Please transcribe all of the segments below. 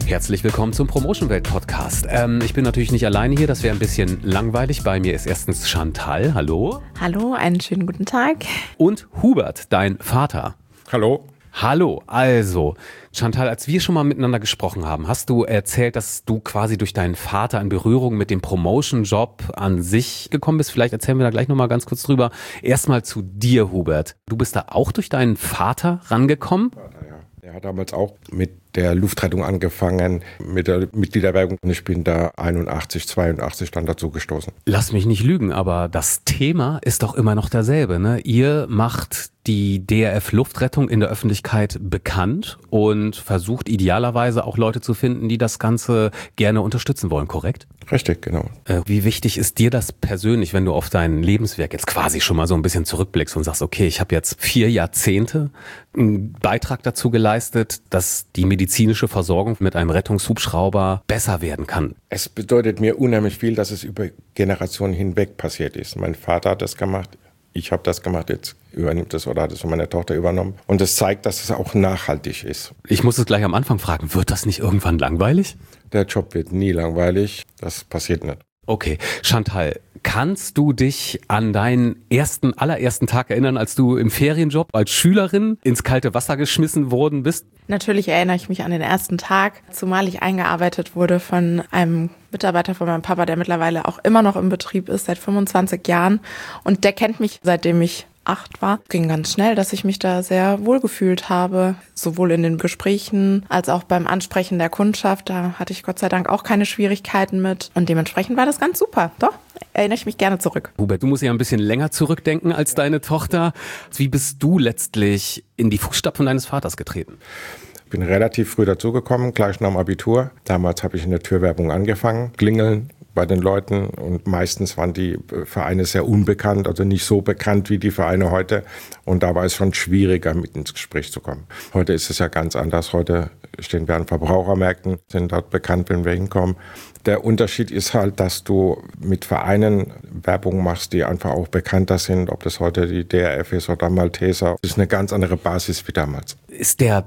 Herzlich willkommen zum Promotion Welt Podcast. Ich bin natürlich nicht alleine hier, das wäre ein bisschen langweilig. Bei mir ist erstens Chantal, hallo. Hallo, einen schönen guten Tag. Und Hubert, dein Vater. Hallo. Hallo, also Chantal, als wir schon mal miteinander gesprochen haben, hast du erzählt, dass du quasi durch deinen Vater in Berührung mit dem Promotion-Job an sich gekommen bist. Vielleicht erzählen wir da gleich nochmal ganz kurz drüber. Erstmal zu dir, Hubert. Du bist da auch durch deinen Vater rangekommen? Er hat damals auch mit der Luftrettung angefangen, mit der Mitgliederwerbung. Und ich bin da 81, 82 dann dazu gestoßen. Lass mich nicht lügen, aber das Thema ist doch immer noch dasselbe, ne? Ihr macht die DRF-Luftrettung in der Öffentlichkeit bekannt und versucht idealerweise auch Leute zu finden, die das Ganze gerne unterstützen wollen, korrekt? Richtig, genau. Wie wichtig ist dir das persönlich, wenn du auf dein Lebenswerk jetzt quasi schon mal so ein bisschen zurückblickst und sagst, okay, ich habe jetzt 4 Jahrzehnte einen Beitrag dazu geleistet, dass die medizinische Versorgung mit einem Rettungshubschrauber besser werden kann? Es bedeutet mir unheimlich viel, dass es über Generationen hinweg passiert ist. Mein Vater hat das gemacht, ich habe das gemacht, jetzt übernimmt es oder hat es von meiner Tochter übernommen. Und das zeigt, dass es auch nachhaltig ist. Ich muss es gleich am Anfang fragen, wird das nicht irgendwann langweilig? Der Job wird nie langweilig, das passiert nicht. Okay, Chantal, kannst du dich an deinen allerersten Tag erinnern, als du im Ferienjob als Schülerin ins kalte Wasser geschmissen worden bist? Natürlich erinnere ich mich an den ersten Tag, zumal ich eingearbeitet wurde von einem Mitarbeiter von meinem Papa, der mittlerweile auch immer noch im Betrieb ist, seit 25 Jahren. Und der kennt mich, seitdem ich 8 war. Ging ganz schnell, dass ich mich da sehr wohl gefühlt habe, sowohl in den Gesprächen als auch beim Ansprechen der Kundschaft. Da hatte ich Gott sei Dank auch keine Schwierigkeiten mit und dementsprechend war das ganz super. Doch, erinnere ich mich gerne zurück. Hubert, du musst ja ein bisschen länger zurückdenken als deine Tochter. Wie bist du letztlich in die Fußstapfen deines Vaters getreten? Ich bin relativ früh dazugekommen, gleich nach dem Abitur. Damals habe ich in der Türwerbung angefangen, klingeln bei den Leuten und meistens waren die Vereine sehr unbekannt, also nicht so bekannt wie die Vereine heute und da war es schon schwieriger, mit ins Gespräch zu kommen. Heute ist es ja ganz anders, heute stehen wir an Verbrauchermärkten, sind dort bekannt, wenn wir hinkommen. Der Unterschied ist halt, dass du mit Vereinen Werbung machst, die einfach auch bekannter sind, ob das heute die DRF ist oder Malteser. Das ist eine ganz andere Basis wie damals. Ist der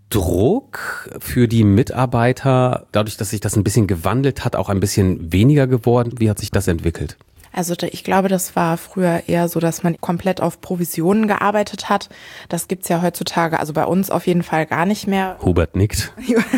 Druck für die Mitarbeiter, dadurch, dass sich das ein bisschen gewandelt hat, auch ein bisschen weniger geworden? Wie hat sich das entwickelt? Also ich glaube, das war früher eher so, dass man komplett auf Provisionen gearbeitet hat. Das gibt's ja heutzutage, also bei uns auf jeden Fall gar nicht mehr. Hubert nickt.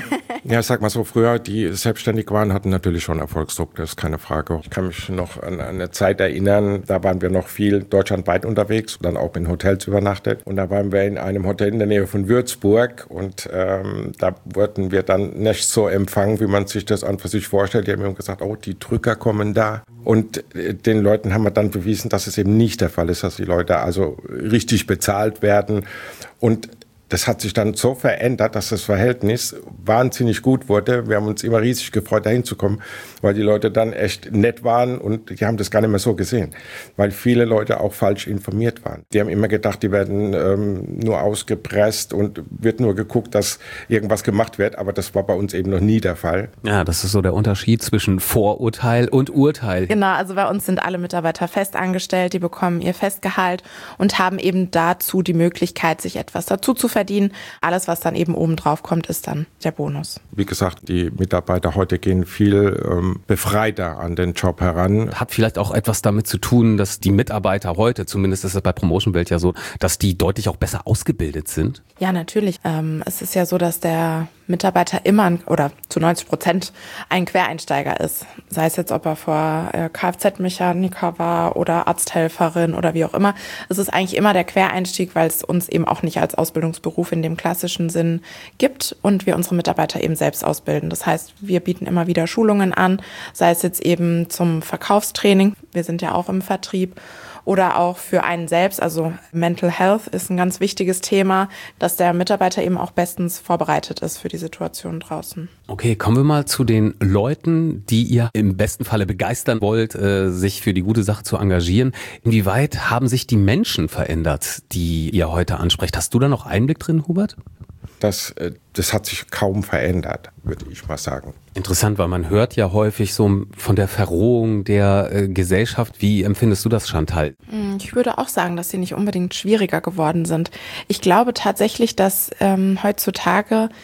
Ja, sag mal so, früher, die selbstständig waren, hatten natürlich schon Erfolgsdruck, das ist keine Frage. Ich kann mich noch an eine Zeit erinnern, da waren wir noch viel deutschlandweit unterwegs, dann auch in Hotels übernachtet. Und da waren wir in einem Hotel in der Nähe von Würzburg und da wurden wir dann nicht so empfangen, wie man sich das an für sich vorstellt. Die haben immer gesagt, oh, die Drücker kommen da. Und den Leuten haben wir dann bewiesen, dass es eben nicht der Fall ist, dass die Leute also richtig bezahlt werden. Und das hat sich dann so verändert, dass das Verhältnis wahnsinnig gut wurde. Wir haben uns immer riesig gefreut, dahin zu kommen, weil die Leute dann echt nett waren und die haben das gar nicht mehr so gesehen, weil viele Leute auch falsch informiert waren. Die haben immer gedacht, die werden nur ausgepresst und wird nur geguckt, dass irgendwas gemacht wird, aber das war bei uns eben noch nie der Fall. Ja, das ist so der Unterschied zwischen Vorurteil und Urteil. Genau, also bei uns sind alle Mitarbeiter fest angestellt, die bekommen ihr Festgehalt und haben eben dazu die Möglichkeit, sich etwas dazu zu verdienen. Alles, was dann eben oben drauf kommt, ist dann der Bonus. Wie gesagt, die Mitarbeiter heute gehen viel befreiter an den Job heran. Hat vielleicht auch etwas damit zu tun, dass die Mitarbeiter heute, zumindest ist es bei Promotion Welt ja so, dass die deutlich auch besser ausgebildet sind? Ja, natürlich. Es ist ja so, dass der Mitarbeiter immer oder zu 90% ein Quereinsteiger ist. Sei es jetzt, ob er vor Kfz-Mechaniker war oder Arzthelferin oder wie auch immer. Es ist eigentlich immer der Quereinstieg, weil es uns eben auch nicht als Ausbildungsberuf in dem klassischen Sinn gibt und wir unsere Mitarbeiter eben selbst ausbilden. Das heißt, wir bieten immer wieder Schulungen an, sei es jetzt eben zum Verkaufstraining. Wir sind ja auch im Vertrieb. Oder auch für einen selbst, also Mental Health ist ein ganz wichtiges Thema, dass der Mitarbeiter eben auch bestens vorbereitet ist für die Situation draußen. Okay, kommen wir mal zu den Leuten, die ihr im besten Falle begeistern wollt, sich für die gute Sache zu engagieren. Inwieweit haben sich die Menschen verändert, die ihr heute ansprecht? Hast du da noch Einblick drin, Hubert? Das hat sich kaum verändert, würde ich mal sagen. Interessant, weil man hört ja häufig so von der Verrohung der Gesellschaft. Wie empfindest du das, Chantal? Ich würde auch sagen, dass sie nicht unbedingt schwieriger geworden sind. Ich glaube tatsächlich, dass heutzutage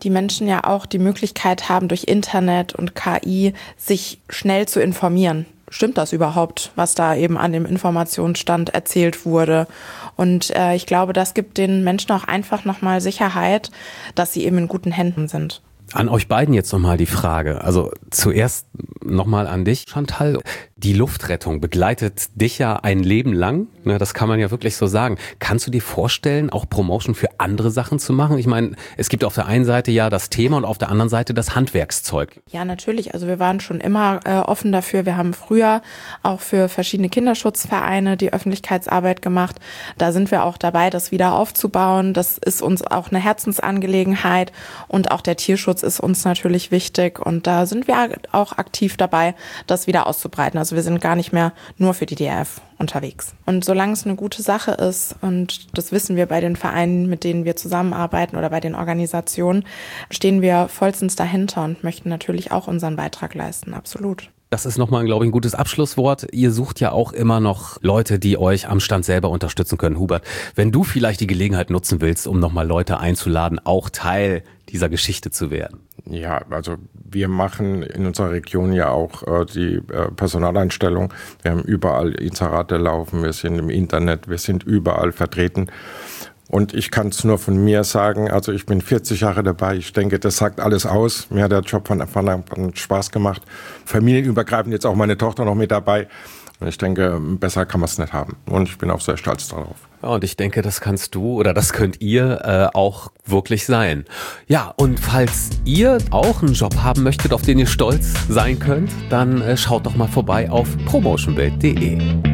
die Menschen ja auch die Möglichkeit haben, durch Internet und KI sich schnell zu informieren. Stimmt das überhaupt, was da eben an dem Informationsstand erzählt wurde? Und ich glaube, das gibt den Menschen auch einfach nochmal Sicherheit, dass sie eben in guten Händen sind. An euch beiden jetzt nochmal die Frage. Also zuerst nochmal an dich, Chantal. Die Luftrettung begleitet dich ja ein Leben lang. Das kann man ja wirklich so sagen. Kannst du dir vorstellen, auch Promotion für andere Sachen zu machen? Ich meine, es gibt auf der einen Seite ja das Thema und auf der anderen Seite das Handwerkszeug. Ja, natürlich. Also wir waren schon immer offen dafür. Wir haben früher auch für verschiedene Kinderschutzvereine die Öffentlichkeitsarbeit gemacht. Da sind wir auch dabei, das wieder aufzubauen. Das ist uns auch eine Herzensangelegenheit. Und auch der Tierschutz ist uns natürlich wichtig. Und da sind wir auch aktiv dabei, das wieder auszubreiten. Also wir sind gar nicht mehr nur für die DRF unterwegs. Und solange es eine gute Sache ist, und das wissen wir bei den Vereinen, mit denen wir zusammenarbeiten oder bei den Organisationen, stehen wir vollstens dahinter und möchten natürlich auch unseren Beitrag leisten, absolut. Das ist nochmal, glaube ich, ein gutes Abschlusswort. Ihr sucht ja auch immer noch Leute, die euch am Stand selber unterstützen können. Hubert, wenn du vielleicht die Gelegenheit nutzen willst, um nochmal Leute einzuladen, auch Teil dieser Geschichte zu werden. Ja, also wir machen in unserer Region ja auch die Personaleinstellung. Wir haben überall Inserate laufen, wir sind im Internet, wir sind überall vertreten. Und ich kann es nur von mir sagen, also ich bin 40 Jahre dabei, ich denke, das sagt alles aus. Mir hat der Job von Anfang an Spaß gemacht. Familienübergreifend jetzt auch meine Tochter noch mit dabei. Und ich denke, besser kann man es nicht haben. Und ich bin auch sehr stolz darauf. Ja, und ich denke, das kannst du oder das könnt ihr auch wirklich sein. Ja, und falls ihr auch einen Job haben möchtet, auf den ihr stolz sein könnt, dann schaut doch mal vorbei auf promotionwelt.de.